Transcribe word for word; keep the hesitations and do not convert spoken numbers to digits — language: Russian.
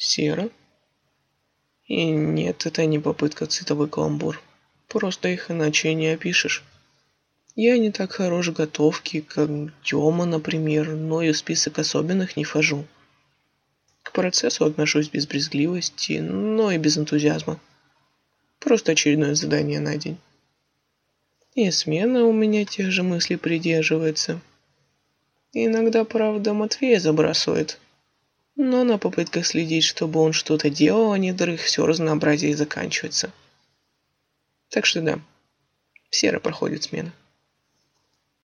Сера? И нет, это не попытка цитовый каламбур. Просто их иначе не опишешь. Я не так хорош в готовке, как Тёма, например, но и в список особенных не вхожу. К процессу отношусь без брезгливости, но и без энтузиазма. Просто очередное задание на день. И смена у меня тех же мыслей придерживается. Иногда, правда, Матвея забрасывает. Но на попытках следить, чтобы он что-то делал, а не дрых, все разнообразие и заканчивается. Так что да, Сера проходит смена.